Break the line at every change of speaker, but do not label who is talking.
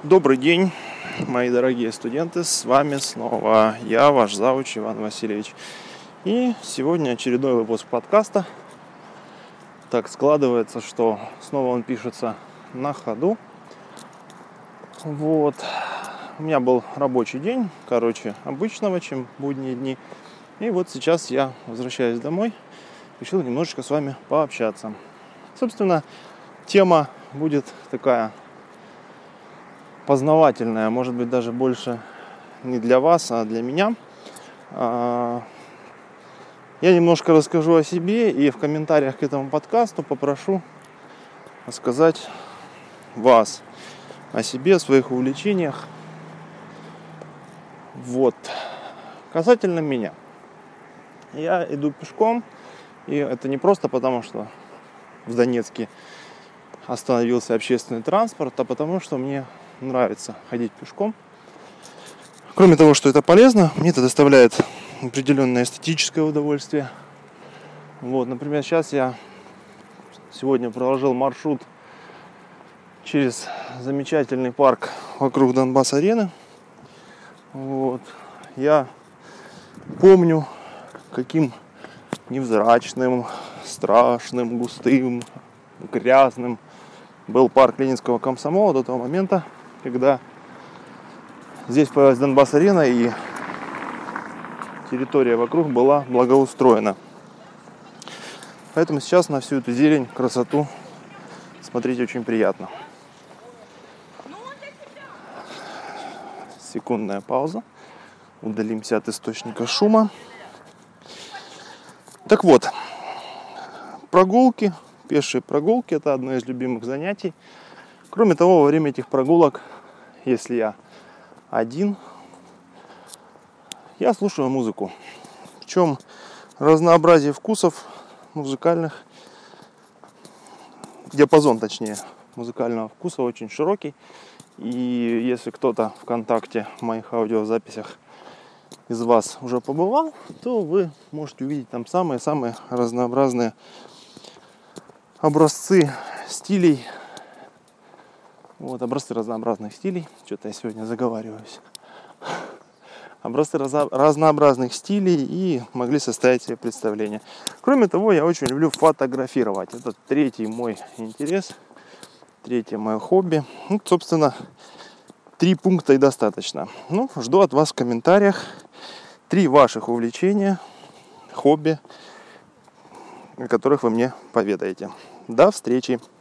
Добрый день, мои дорогие студенты, с вами снова я, ваш завуч Иван Васильевич. И сегодня очередной выпуск подкаста. Так складывается, что снова он пишется на ходу. Вот. У меня был рабочий день, обычного, чем будние дни. И вот сейчас я возвращаюсь домой, решил немножечко с вами пообщаться. Собственно, тема будет такая познавательная, может быть, даже больше не для вас, а для меня. Я немножко расскажу о себе и в комментариях к этому подкасту попрошу рассказать вас о себе, о своих увлечениях. Вот. Касательно меня. Я иду пешком, и это не просто потому, что в Донецке остановился общественный транспорт, а потому что мне нравится ходить пешком. Кроме того, что это полезно, мне это доставляет определенное эстетическое удовольствие. Вот, например, сейчас я сегодня проложил маршрут через замечательный парк вокруг Донбасс-арены. Вот. Я помню, каким невзрачным, страшным, густым, грязным был парк Ленинского комсомола до того момента, когда здесь появилась Донбасс-арена и территория вокруг была благоустроена. Поэтому сейчас на всю эту зелень, красоту смотреть очень приятно. Секундная пауза. Удалимся от источника шума. Так вот, прогулки, пешие прогулки – это одно из любимых занятий. Кроме того, во время этих прогулок, если я один, я слушаю музыку. Причем разнообразие вкусов музыкальных, диапазон, точнее, музыкального вкуса очень широкий. И если кто-то ВКонтакте в моих аудиозаписях из вас уже побывал, то вы можете увидеть там самые-самые разнообразные образцы стилей. Вот, образцы разнообразных стилей. Что-то я сегодня заговариваюсь. Образцы разнообразных стилей и могли составить себе представление. Кроме того, я очень люблю фотографировать. Это третий мой интерес, третье мое хобби. Ну, собственно, 3 пункта и достаточно. Ну, жду от вас в комментариях 3 ваших увлечения, хобби, о которых вы мне поведаете. До встречи!